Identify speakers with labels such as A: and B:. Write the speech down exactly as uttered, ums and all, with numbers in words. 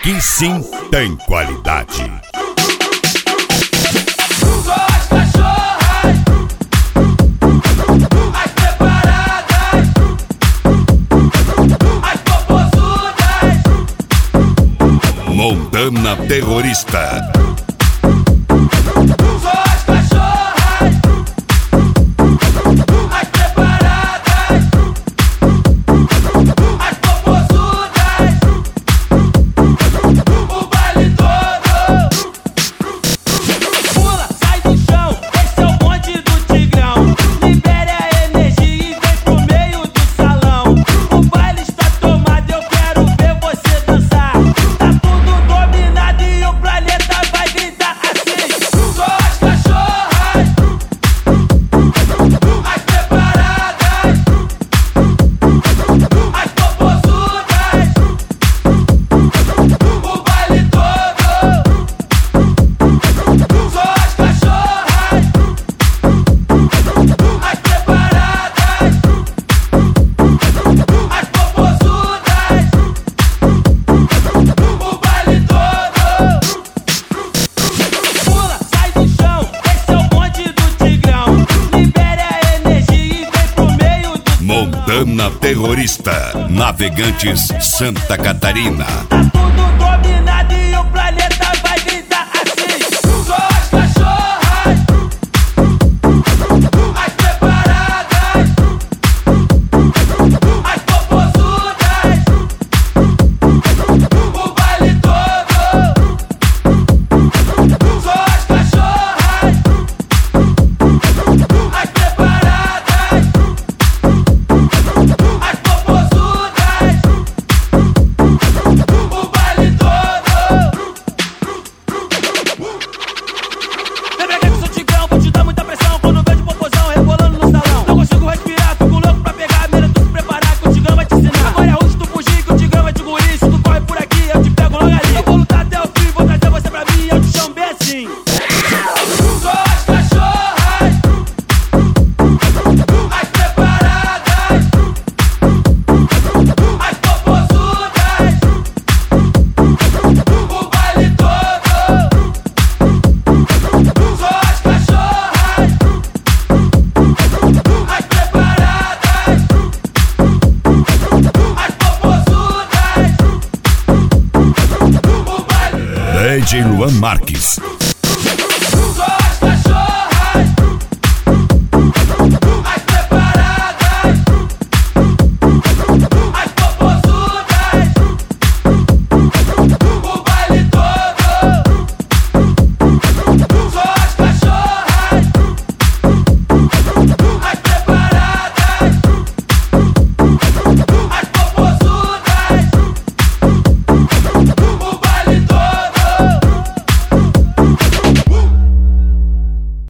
A: Aqui sim tem qualidade. Montana Terrorista. Montana Terrorista, Navegantes, Santa Catarina.
B: Tá tudo dominado e o planeta vai gritar assim. Só as cachorras, as preparadas, as popozudas, o baile todo. Só as cachorras, as preparadas, as popozudas, o baile todo. Vem pra cá que sou tigrão, vou te dar muita pressão. Quando vejo popozão rebolando no salão, não consigo respirar, fico louco pra pegar. Melhor tu se preparar que o tigrão vai te ensinar. Agora é hoje tu fugir que o tigrão vai te engolir. Se tu corre por aqui, eu te pego logo ali. Eu vou lutar até o fim, vou trazer você pra mim. Eu te chamo bem assim. Só as cachorras, as preparadas, as popozudas, o baile todo. Só as cachorras, as preparadas, as popozudas, o baile.
A: D J Luan Marques.